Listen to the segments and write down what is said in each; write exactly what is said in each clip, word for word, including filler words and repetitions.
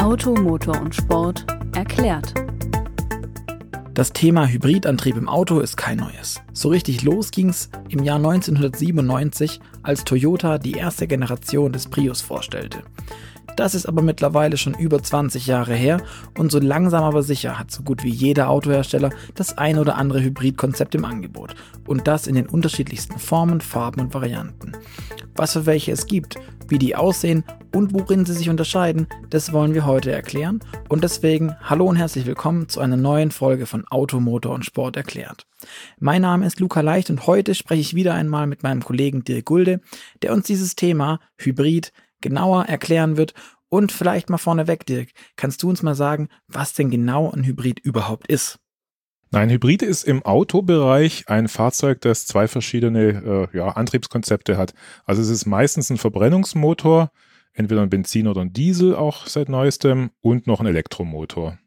Auto, Motor und Sport erklärt. Das Thema Hybridantrieb im Auto ist kein neues. So richtig los ging's im Jahr neunzehnhundertsiebenundneunzig, als Toyota die erste Generation des Prius vorstellte. Das ist aber mittlerweile schon über zwanzig Jahre her und so langsam aber sicher hat so gut wie jeder Autohersteller das ein oder andere Hybridkonzept im Angebot. Und das in den unterschiedlichsten Formen, Farben und Varianten. Was für welche es gibt, wie die aussehen und worin sie sich unterscheiden, das wollen wir heute erklären. Und deswegen hallo und herzlich willkommen zu einer neuen Folge von Auto, Motor und Sport erklärt. Mein Name ist Luca Leicht und heute spreche ich wieder einmal mit meinem Kollegen Dirk Gulde, der uns dieses Thema Hybrid genauer erklären wird. Und vielleicht mal vorneweg, Dirk, kannst du uns mal sagen, was denn genau ein Hybrid überhaupt ist? Ein Hybrid ist im Autobereich ein Fahrzeug, das zwei verschiedene äh, ja, Antriebskonzepte hat. Also es ist meistens ein Verbrennungsmotor, entweder ein Benzin oder ein Diesel auch seit neuestem und noch ein Elektromotor.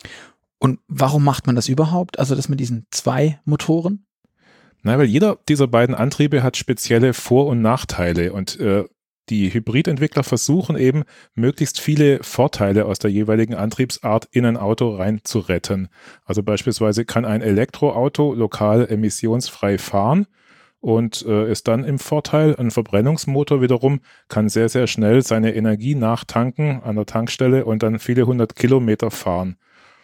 Und warum macht man das überhaupt? Also das mit diesen zwei Motoren? Na, weil jeder dieser beiden Antriebe hat spezielle Vor- und Nachteile und äh, die Hybridentwickler versuchen eben, möglichst viele Vorteile aus der jeweiligen Antriebsart in ein Auto rein zu retten. Also beispielsweise kann ein Elektroauto lokal emissionsfrei fahren und äh, ist dann im Vorteil. Ein Verbrennungsmotor wiederum kann sehr, sehr schnell seine Energie nachtanken an der Tankstelle und dann viele hundert Kilometer fahren.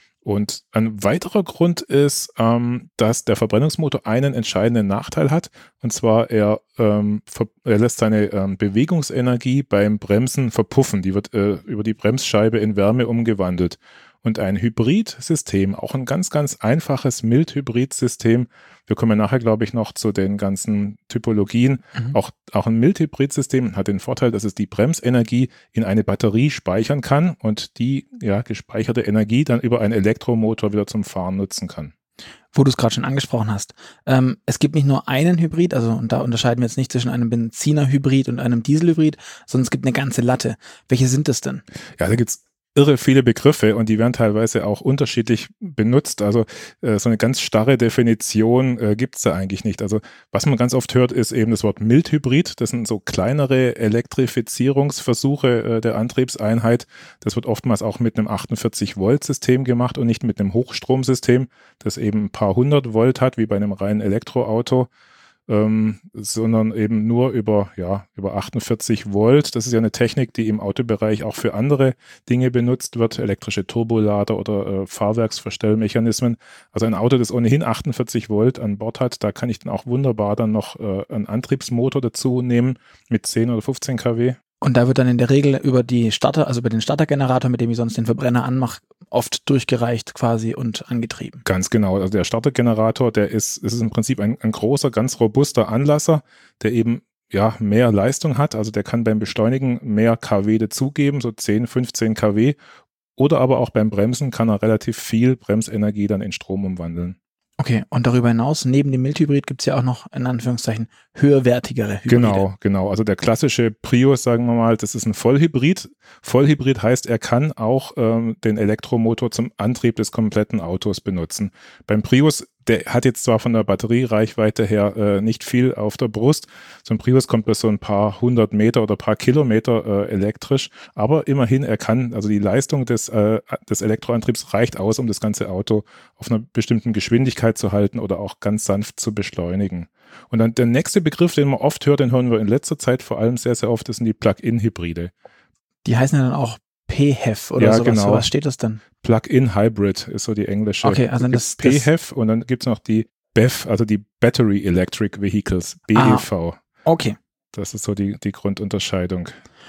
Und ein weiterer Grund ist, ähm, dass der Verbrennungsmotor einen entscheidenden Nachteil hat, und zwar er, ähm, ver- er lässt seine ähm, Bewegungsenergie beim Bremsen verpuffen. Die wird äh, über die Bremsscheibe in Wärme umgewandelt. Und ein Hybridsystem, auch ein ganz, ganz einfaches Mild-Hybrid-System, wir kommen nachher, glaube ich, noch zu den ganzen Typologien, mhm. auch, auch ein Mild-Hybrid-System hat den Vorteil, dass es die Bremsenergie in eine Batterie speichern kann und die ja, gespeicherte Energie dann über einen Elektromotor wieder zum Fahren nutzen kann. Wo du es gerade schon angesprochen hast. Ähm, es gibt nicht nur einen Hybrid, also und da unterscheiden wir jetzt nicht zwischen einem Benziner-Hybrid und einem Diesel-Hybrid, sondern es gibt eine ganze Latte. Welche sind es denn? Ja, da gibt's irre viele Begriffe und die werden teilweise auch unterschiedlich benutzt. Also äh, so eine ganz starre Definition äh, gibt es da eigentlich nicht. Also was man ganz oft hört, ist eben das Wort Mild-Hybrid. Das sind so kleinere Elektrifizierungsversuche äh, der Antriebseinheit. Das wird oftmals auch mit einem achtundvierzig Volt System gemacht und nicht mit einem Hochstromsystem, das eben ein paar hundert Volt hat, wie bei einem reinen Elektroauto. Ähm, sondern eben nur über, ja, über achtundvierzig Volt. Das ist ja eine Technik, die im Autobereich auch für andere Dinge benutzt wird, elektrische Turbolader oder äh, Fahrwerksverstellmechanismen. Also ein Auto, das ohnehin achtundvierzig Volt an Bord hat, da kann ich dann auch wunderbar dann noch äh, einen Antriebsmotor dazu nehmen mit zehn oder fünfzehn Kilowatt. Und da wird dann in der Regel über die Starter, also über den Startergenerator, mit dem ich sonst den Verbrenner anmache, oft durchgereicht quasi und angetrieben. Ganz genau. Also der Startergenerator, der ist, es ist im Prinzip ein, ein großer, ganz robuster Anlasser, der eben ja mehr Leistung hat. Also der kann beim Beschleunigen mehr KW dazugeben, so zehn, fünfzehn Kilowatt. Oder aber auch beim Bremsen kann er relativ viel Bremsenergie dann in Strom umwandeln. Okay, und darüber hinaus, neben dem Mild-Hybrid gibt es ja auch noch, in Anführungszeichen, höherwertigere Hybride. Genau, genau. Also der klassische Prius, sagen wir mal, das ist ein Vollhybrid. Vollhybrid heißt, er kann auch ähm, den Elektromotor zum Antrieb des kompletten Autos benutzen. Beim Prius, der hat jetzt zwar von der Batteriereichweite her äh, nicht viel auf der Brust. So ein Prius kommt bis so ein paar hundert Meter oder paar Kilometer äh, elektrisch. Aber immerhin, er kann, also die Leistung des, äh, des Elektroantriebs reicht aus, um das ganze Auto auf einer bestimmten Geschwindigkeit zu halten oder auch ganz sanft zu beschleunigen. Und dann der nächste Begriff, den man oft hört, den hören wir in letzter Zeit vor allem sehr, sehr oft, das sind die Plug-in-Hybride. Die heißen ja dann auch P H E V oder ja, sowas. Genau. Für was steht das denn? Plug-in-Hybrid ist so die englische. Okay, also das P H E V und dann gibt es noch die B E V, also die Battery Electric Vehicles, B E V. Ah, okay. Das ist so die, die Grundunterscheidung.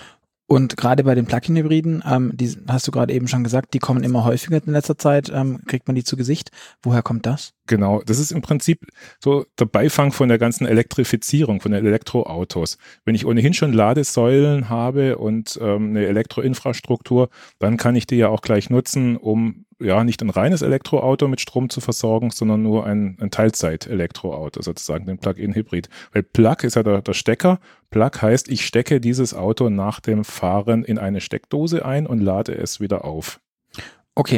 Und gerade bei den Plug-in-Hybriden, ähm, die hast du gerade eben schon gesagt, die kommen immer häufiger in letzter Zeit, ähm, kriegt man die zu Gesicht. Woher kommt das? Genau, das ist im Prinzip so der Beifang von der ganzen Elektrifizierung, von den Elektroautos. Wenn ich ohnehin schon Ladesäulen habe und ähm, eine Elektroinfrastruktur, dann kann ich die ja auch gleich nutzen, um ja nicht ein reines Elektroauto mit Strom zu versorgen, sondern nur ein, ein Teilzeit-Elektroauto, sozusagen den Plug-in-Hybrid. Weil Plug ist ja der, der Stecker. Plug heißt, ich stecke dieses Auto nach dem Fahren in eine Steckdose ein und lade es wieder auf. Okay,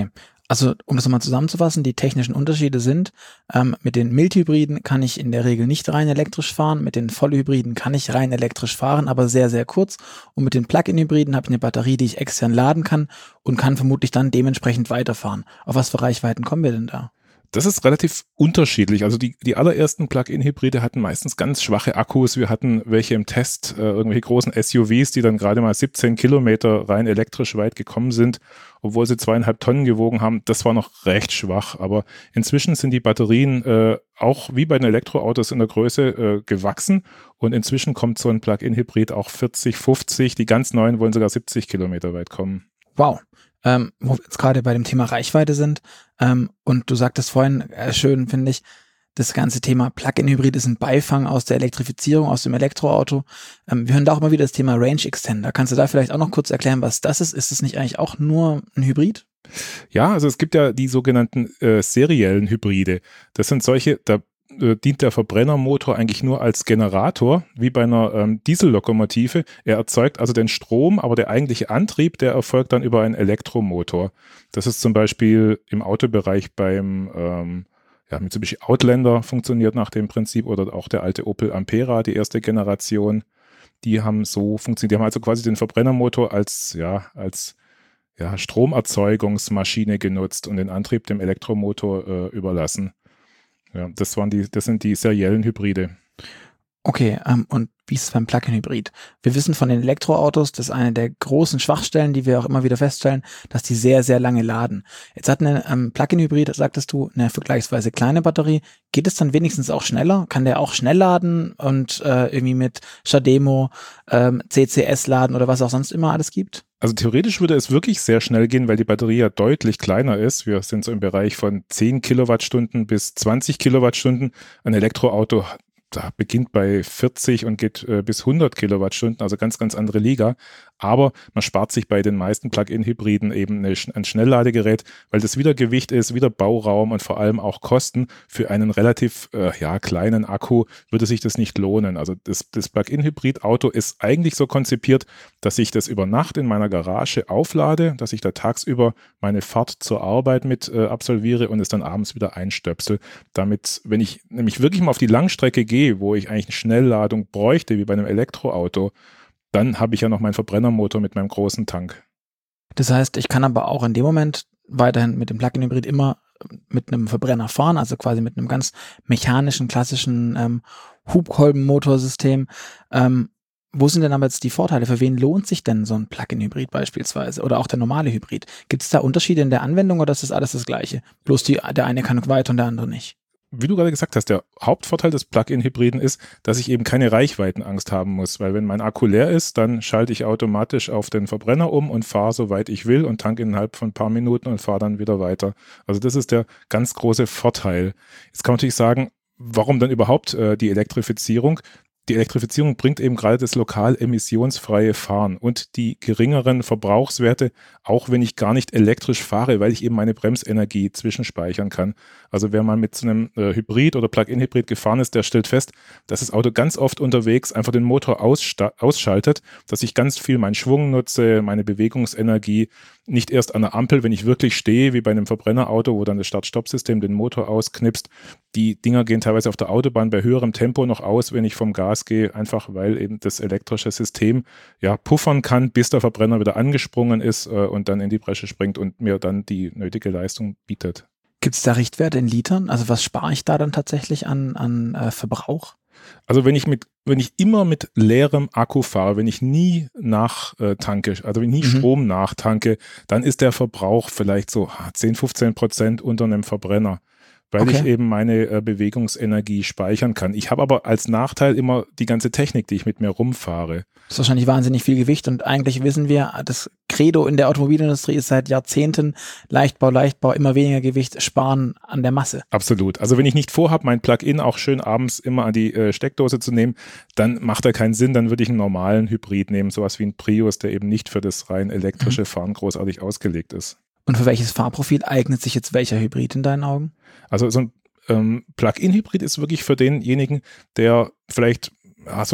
Also um das nochmal zusammenzufassen, die technischen Unterschiede sind, ähm, mit den Mildhybriden kann ich in der Regel nicht rein elektrisch fahren, mit den Vollhybriden kann ich rein elektrisch fahren, aber sehr, sehr kurz. Und mit den Plug-in-Hybriden habe ich eine Batterie, die ich extern laden kann und kann vermutlich dann dementsprechend weiterfahren. Auf was für Reichweiten kommen wir denn da? Das ist relativ unterschiedlich. Also die, die allerersten Plug-in-Hybride hatten meistens ganz schwache Akkus. Wir hatten welche im Test, äh, irgendwelche großen S U Vs, die dann gerade mal siebzehn Kilometer rein elektrisch weit gekommen sind, obwohl sie zweieinhalb Tonnen gewogen haben. Das war noch recht schwach. Aber inzwischen sind die Batterien äh, auch wie bei den Elektroautos in der Größe äh, gewachsen. Und inzwischen kommt so ein Plug-in-Hybrid auch vierzig, fünfzig. Die ganz neuen wollen sogar siebzig Kilometer weit kommen. Wow. Ähm, wo wir jetzt gerade bei dem Thema Reichweite sind, ähm, und du sagtest vorhin, äh, schön finde ich, das ganze Thema Plug-in-Hybrid ist ein Beifang aus der Elektrifizierung, aus dem Elektroauto. Ähm, wir hören da auch immer wieder das Thema Range Extender. Kannst du da vielleicht auch noch kurz erklären, was das ist? Ist es nicht eigentlich auch nur ein Hybrid? Ja, also es gibt ja die sogenannten äh, seriellen Hybride. Das sind solche, da dient der Verbrennermotor eigentlich nur als Generator, wie bei einer ähm, Diesellokomotive. Er erzeugt also den Strom, aber der eigentliche Antrieb, der erfolgt dann über einen Elektromotor. Das ist zum Beispiel im Autobereich beim ähm, ja, Mitsubishi Outlander funktioniert nach dem Prinzip oder auch der alte Opel Ampera, die erste Generation. Die haben so funktioniert. Die haben also quasi den Verbrennermotor als, ja, als ja, Stromerzeugungsmaschine genutzt und den Antrieb dem Elektromotor äh, überlassen. Ja, das waren die, das sind die seriellen Hybride. Okay, ähm, und wie ist es beim Plug-in-Hybrid? Wir wissen von den Elektroautos, das ist eine der großen Schwachstellen, die wir auch immer wieder feststellen, dass die sehr, sehr lange laden. Jetzt hat eine ähm, Plug-in-Hybrid, sagtest du, eine vergleichsweise kleine Batterie. Geht es dann wenigstens auch schneller? Kann der auch schnell laden und äh, irgendwie mit Chademo, ähm, C C S laden oder was auch sonst immer alles gibt? Also theoretisch würde es wirklich sehr schnell gehen, weil die Batterie ja deutlich kleiner ist. Wir sind so im Bereich von zehn Kilowattstunden bis zwanzig Kilowattstunden. Ein Elektroauto da beginnt bei vierzig und geht äh, bis hundert Kilowattstunden, also ganz, ganz andere Liga. Aber man spart sich bei den meisten Plug-in-Hybriden eben eine, ein Schnellladegerät, weil das wieder Gewicht ist, wieder Bauraum und vor allem auch Kosten. Für einen relativ äh, ja, kleinen Akku würde sich das nicht lohnen. Also das, das Plug-in-Hybrid-Auto ist eigentlich so konzipiert, dass ich das über Nacht in meiner Garage auflade, dass ich da tagsüber meine Fahrt zur Arbeit mit äh, absolviere und es dann abends wieder einstöpsel. Damit, wenn ich nämlich wirklich mal auf die Langstrecke gehe, wo ich eigentlich eine Schnellladung bräuchte, wie bei einem Elektroauto, dann habe ich ja noch meinen Verbrennermotor mit meinem großen Tank. Das heißt, ich kann aber auch in dem Moment weiterhin mit dem Plug-in-Hybrid immer mit einem Verbrenner fahren, also quasi mit einem ganz mechanischen, klassischen ähm, Hubkolbenmotorsystem. Ähm, wo sind denn aber jetzt die Vorteile? Für wen lohnt sich denn so ein Plug-in-Hybrid beispielsweise oder auch der normale Hybrid? Gibt es da Unterschiede in der Anwendung oder ist das alles das Gleiche? Bloß die, der eine kann weiter und der andere nicht. Wie du gerade gesagt hast, der Hauptvorteil des Plug-in-Hybriden ist, dass ich eben keine Reichweitenangst haben muss, weil wenn mein Akku leer ist, dann schalte ich automatisch auf den Verbrenner um und fahre so weit ich will und tanke innerhalb von ein paar Minuten und fahre dann wieder weiter. Also das ist der ganz große Vorteil. Jetzt kann man natürlich sagen, warum dann überhaupt äh, die Elektrifizierung? Die Elektrifizierung bringt eben gerade das lokal emissionsfreie Fahren und die geringeren Verbrauchswerte, auch wenn ich gar nicht elektrisch fahre, weil ich eben meine Bremsenergie zwischenspeichern kann. Also wer mal mit so einem äh, Hybrid oder Plug-in-Hybrid gefahren ist, der stellt fest, dass das Auto ganz oft unterwegs einfach den Motor aussta- ausschaltet, dass ich ganz viel meinen Schwung nutze, meine Bewegungsenergie, nicht erst an der Ampel, wenn ich wirklich stehe, wie bei einem Verbrennerauto, wo dann das Start-Stopp-System den Motor ausknipst. Die Dinger gehen teilweise auf der Autobahn bei höherem Tempo noch aus, wenn ich vom Gas gehe, einfach weil eben das elektrische System ja puffern kann, bis der Verbrenner wieder angesprungen ist äh, und dann in die Bresche springt und mir dann die nötige Leistung bietet. Gibt es da Richtwerte in Litern? Also was spare ich da dann tatsächlich an, an äh, Verbrauch? Also wenn ich mit, wenn ich immer mit leerem Akku fahre, wenn ich nie nachtanke, also wenn ich nie mhm. Strom nachtanke, dann ist der Verbrauch vielleicht so zehn, fünfzehn Prozent unter einem Verbrenner, weil okay. ich eben meine äh, Bewegungsenergie speichern kann. Ich habe aber als Nachteil immer die ganze Technik, die ich mit mir rumfahre. Das ist wahrscheinlich wahnsinnig viel Gewicht und eigentlich wissen wir, das Credo in der Automobilindustrie ist seit Jahrzehnten Leichtbau, Leichtbau, immer weniger Gewicht, sparen an der Masse. Absolut. Also wenn ich nicht vorhabe, mein Plug-in auch schön abends immer an die äh, Steckdose zu nehmen, dann macht er keinen Sinn, dann würde ich einen normalen Hybrid nehmen, sowas wie ein Prius, der eben nicht für das rein elektrische mhm. Fahren großartig ausgelegt ist. Und für welches Fahrprofil eignet sich jetzt welcher Hybrid in deinen Augen? Also so ein ähm, Plug-in-Hybrid ist wirklich für denjenigen, der vielleicht ja, so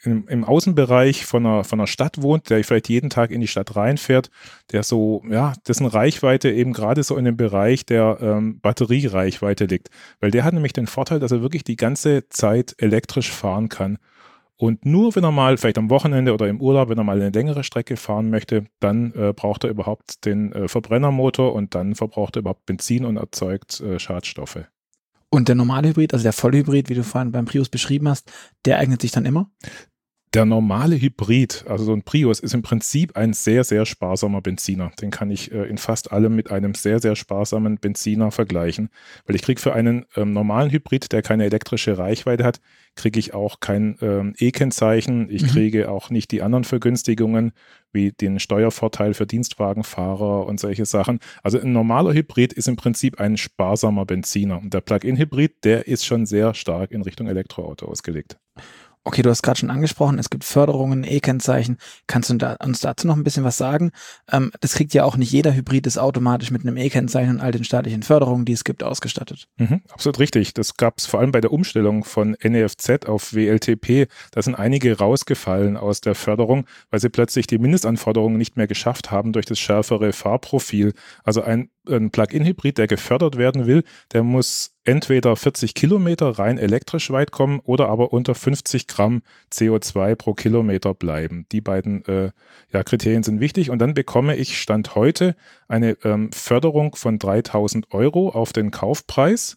im, im Außenbereich von einer, von einer Stadt wohnt, der vielleicht jeden Tag in die Stadt reinfährt, der so, ja, dessen Reichweite eben gerade so in dem Bereich der ähm, Batteriereichweite liegt. Weil der hat nämlich den Vorteil, dass er wirklich die ganze Zeit elektrisch fahren kann. Und nur wenn er mal, vielleicht am Wochenende oder im Urlaub, wenn er mal eine längere Strecke fahren möchte, dann äh, braucht er überhaupt den äh, Verbrennermotor und dann verbraucht er überhaupt Benzin und erzeugt äh, Schadstoffe. Und der normale Hybrid, also der Vollhybrid, wie du vorhin beim Prius beschrieben hast, der eignet sich dann immer? Der normale Hybrid, also so ein Prius, ist im Prinzip ein sehr, sehr sparsamer Benziner. Den kann ich äh, in fast allem mit einem sehr, sehr sparsamen Benziner vergleichen. Weil ich kriege für einen ähm, normalen Hybrid, der keine elektrische Reichweite hat, kriege ich auch kein ähm, E-Kennzeichen. Ich mhm. kriege auch nicht die anderen Vergünstigungen, wie den Steuervorteil für Dienstwagenfahrer und solche Sachen. Also ein normaler Hybrid ist im Prinzip ein sparsamer Benziner. Und der Plug-in-Hybrid, der ist schon sehr stark in Richtung Elektroauto ausgelegt. Okay, du hast gerade schon angesprochen, es gibt Förderungen, E-Kennzeichen. Kannst du da, uns dazu noch ein bisschen was sagen? Ähm, das kriegt ja auch nicht jeder Hybrid, ist automatisch mit einem E-Kennzeichen und all den staatlichen Förderungen, die es gibt, ausgestattet. Mhm, absolut richtig. Das gab es vor allem bei der Umstellung von N E F Z auf W L T P. Da sind einige rausgefallen aus der Förderung, weil sie plötzlich die Mindestanforderungen nicht mehr geschafft haben durch das schärfere Fahrprofil. Also ein, ein Plug-in-Hybrid, der gefördert werden will, der muss entweder vierzig Kilometer rein elektrisch weit kommen oder aber unter fünfzig Gramm C O zwei pro Kilometer bleiben. Die beiden äh, ja, Kriterien sind wichtig und dann bekomme ich Stand heute eine ähm, Förderung von dreitausend Euro auf den Kaufpreis.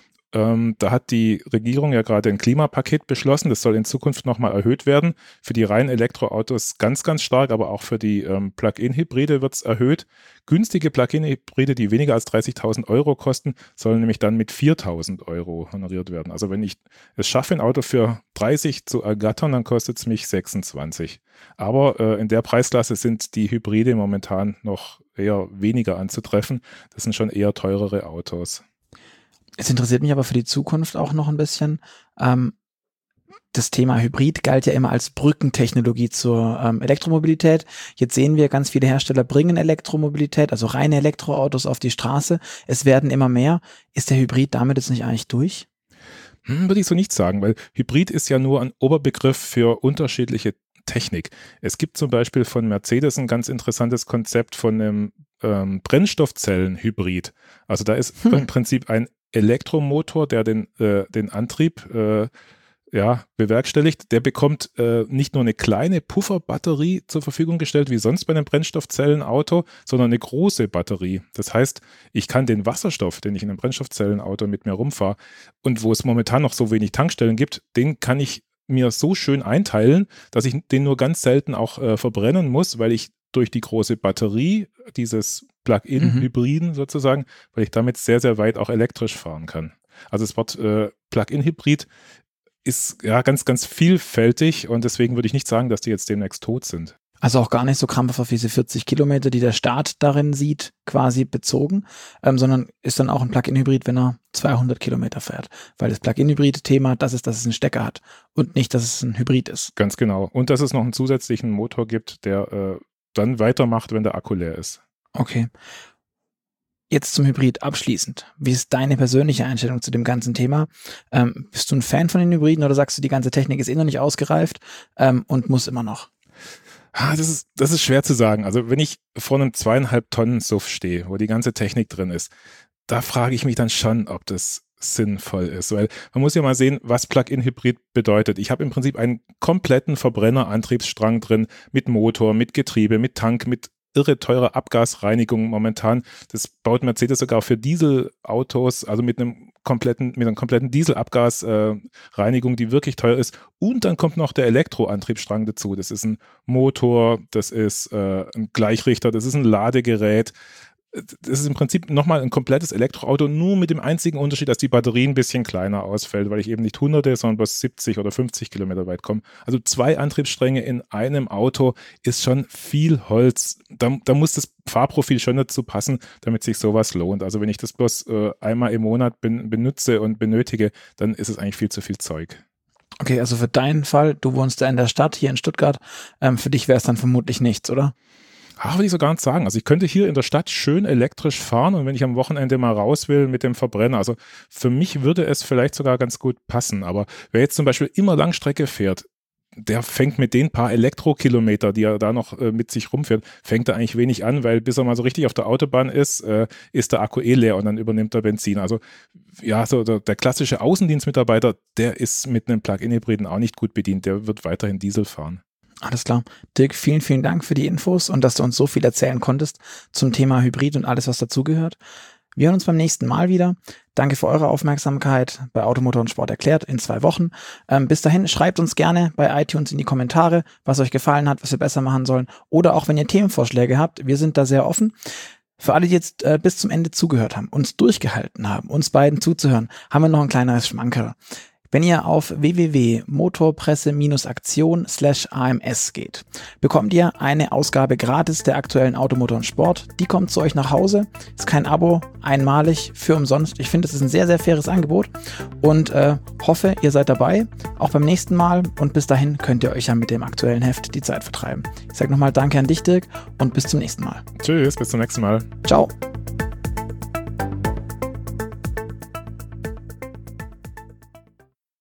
Ähm, da hat die Regierung ja gerade ein Klimapaket beschlossen, das soll in Zukunft nochmal erhöht werden. Für die reinen Elektroautos ganz, ganz stark, aber auch für die ähm, Plug-in-Hybride wird es erhöht. Günstige Plug-in-Hybride, die weniger als dreißigtausend Euro kosten, sollen nämlich dann mit viertausend Euro honoriert werden. Also wenn ich es schaffe, ein Auto für dreißig zu ergattern, dann kostet es mich sechsundzwanzig. Aber äh, in der Preisklasse sind die Hybride momentan noch eher weniger anzutreffen. Das sind schon eher teurere Autos. Es interessiert mich aber für die Zukunft auch noch ein bisschen. Ähm, das Thema Hybrid galt ja immer als Brückentechnologie zur ähm, Elektromobilität. Jetzt sehen wir, ganz viele Hersteller bringen Elektromobilität, also reine Elektroautos auf die Straße. Es werden immer mehr. Ist der Hybrid damit jetzt nicht eigentlich durch? Hm, würde ich so nicht sagen, weil Hybrid ist ja nur ein Oberbegriff für unterschiedliche Technik. Es gibt zum Beispiel von Mercedes ein ganz interessantes Konzept von einem ähm, Brennstoffzellen-Hybrid. Also da ist hm. im Prinzip ein Elektromotor, der den, äh, den Antrieb äh, ja, bewerkstelligt, der bekommt äh, nicht nur eine kleine Pufferbatterie zur Verfügung gestellt, wie sonst bei einem Brennstoffzellenauto, sondern eine große Batterie. Das heißt, ich kann den Wasserstoff, den ich in einem Brennstoffzellenauto mit mir rumfahre und wo es momentan noch so wenig Tankstellen gibt, den kann ich mir so schön einteilen, dass ich den nur ganz selten auch äh, verbrennen muss, weil ich durch die große Batterie dieses Plug-in-Hybriden mhm. sozusagen, weil ich damit sehr, sehr weit auch elektrisch fahren kann. Also das Wort äh, Plug-in-Hybrid ist ja ganz, ganz vielfältig und deswegen würde ich nicht sagen, dass die jetzt demnächst tot sind. Also auch gar nicht so krampfhaft auf diese vierzig Kilometer, die der Staat darin sieht, quasi bezogen, ähm, sondern ist dann auch ein Plug-in-Hybrid, wenn er zweihundert Kilometer fährt. Weil das Plug-in-Hybrid-Thema, das ist, dass es einen Stecker hat und nicht, dass es ein Hybrid ist. Ganz genau. Und dass es noch einen zusätzlichen Motor gibt, der äh, dann weitermacht, wenn der Akku leer ist. Okay. Jetzt zum Hybrid abschließend. Wie ist deine persönliche Einstellung zu dem ganzen Thema? Ähm, bist du ein Fan von den Hybriden oder sagst du, die ganze Technik ist eh noch nicht ausgereift ähm, und muss immer noch? Ah, das ist, das ist schwer zu sagen. Also wenn ich vor einem zweieinhalb Tonnen S U V stehe, wo die ganze Technik drin ist, da frage ich mich dann schon, ob das sinnvoll ist, weil man muss ja mal sehen, was Plug-in-Hybrid bedeutet. Ich habe im Prinzip einen kompletten Verbrennerantriebsstrang drin mit Motor, mit Getriebe, mit Tank, mit irre teure Abgasreinigung momentan. Das baut Mercedes sogar für Dieselautos, also mit einem kompletten, mit einer kompletten Dieselabgasreinigung, äh, die wirklich teuer ist. Und dann kommt noch der Elektroantriebsstrang dazu. Das ist ein Motor, das ist äh, ein Gleichrichter, das ist ein Ladegerät. Das ist im Prinzip nochmal ein komplettes Elektroauto, nur mit dem einzigen Unterschied, dass die Batterie ein bisschen kleiner ausfällt, weil ich eben nicht hunderte, sondern bloß siebzig oder fünfzig Kilometer weit komme. Also zwei Antriebsstränge in einem Auto ist schon viel Holz. Da, da muss das Fahrprofil schon dazu passen, damit sich sowas lohnt. Also wenn ich das bloß äh, einmal im Monat ben, benutze und benötige, dann ist es eigentlich viel zu viel Zeug. Okay, also für deinen Fall, du wohnst ja in der Stadt, hier in Stuttgart, ähm, für dich wäre es dann vermutlich nichts, oder? Ach, will ich so gar nicht sagen. Also ich könnte hier in der Stadt schön elektrisch fahren und wenn ich am Wochenende mal raus will mit dem Verbrenner, also für mich würde es vielleicht sogar ganz gut passen. Aber wer jetzt zum Beispiel immer Langstrecke fährt, der fängt mit den paar Elektrokilometer, die er da noch äh, mit sich rumfährt, fängt er eigentlich wenig an, weil bis er mal so richtig auf der Autobahn ist, äh, ist der Akku eh leer und dann übernimmt er Benzin. Also ja, so der, der klassische Außendienstmitarbeiter, der ist mit einem Plug-in-Hybriden auch nicht gut bedient, der wird weiterhin Diesel fahren. Alles klar. Dirk, vielen, vielen Dank für die Infos und dass du uns so viel erzählen konntest zum Thema Hybrid und alles, was dazugehört. Wir hören uns beim nächsten Mal wieder. Danke für eure Aufmerksamkeit bei Auto, Motor und Sport erklärt in zwei Wochen. Ähm, bis dahin, schreibt uns gerne bei iTunes in die Kommentare, was euch gefallen hat, was wir besser machen sollen. Oder auch, wenn ihr Themenvorschläge habt. Wir sind da sehr offen. Für alle, die jetzt äh, bis zum Ende zugehört haben, uns durchgehalten haben, uns beiden zuzuhören, haben wir noch ein kleineres Schmankerl. Wenn ihr auf w w w punkt motorpresse aktion slash a m s geht, bekommt ihr eine Ausgabe gratis der aktuellen Auto, Motor und Sport. Die kommt zu euch nach Hause. Ist kein Abo, einmalig, für umsonst. Ich finde, es ist ein sehr, sehr faires Angebot und äh, hoffe, ihr seid dabei, auch beim nächsten Mal. Und bis dahin könnt ihr euch ja mit dem aktuellen Heft die Zeit vertreiben. Ich sage nochmal Danke an dich, Dirk, und bis zum nächsten Mal. Tschüss, bis zum nächsten Mal. Ciao.